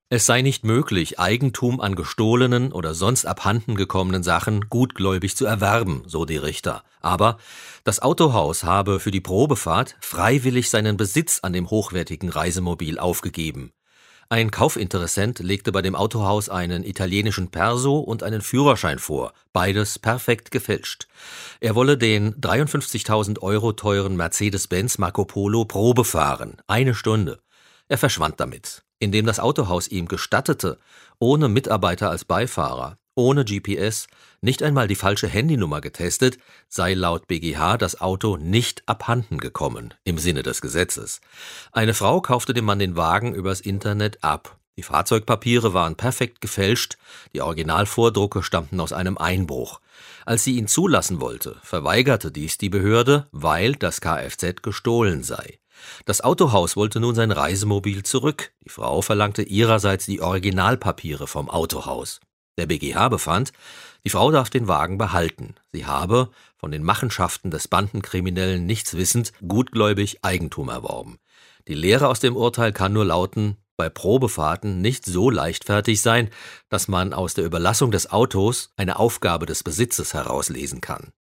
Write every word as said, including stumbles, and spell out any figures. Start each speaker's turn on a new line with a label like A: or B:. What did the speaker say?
A: Es sei nicht möglich, Eigentum an gestohlenen oder sonst abhanden gekommenen Sachen gutgläubig zu erwerben, so die Richter. Aber das Autohaus habe für die Probefahrt freiwillig seinen Besitz an dem hochwertigen Reisemobil aufgegeben. Ein Kaufinteressent legte bei dem Autohaus einen italienischen Perso und einen Führerschein vor, beides perfekt gefälscht. Er wolle den dreiundfünfzigtausend Euro teuren Mercedes-Benz Marco Polo Probe fahren, eine Stunde. Er verschwand damit, indem das Autohaus ihm gestattete, ohne Mitarbeiter als Beifahrer, ohne G P S, nicht einmal die falsche Handynummer getestet, sei laut B G H das Auto nicht abhanden gekommen, im Sinne des Gesetzes. Eine Frau kaufte dem Mann den Wagen übers Internet ab. Die Fahrzeugpapiere waren perfekt gefälscht, die Originalvordrucke stammten aus einem Einbruch. Als sie ihn zulassen wollte, verweigerte dies die Behörde, weil das Kfz gestohlen sei. Das Autohaus wollte nun sein Reisemobil zurück. Die Frau verlangte ihrerseits die Originalpapiere vom Autohaus. Der B G H befand, die Frau darf den Wagen behalten. Sie habe, von den Machenschaften des Bandenkriminellen nichts wissend, gutgläubig Eigentum erworben. Die Lehre aus dem Urteil kann nur lauten: Bei Probefahrten nicht so leichtfertig sein, dass man aus der Überlassung des Autos eine Aufgabe des Besitzes herauslesen kann.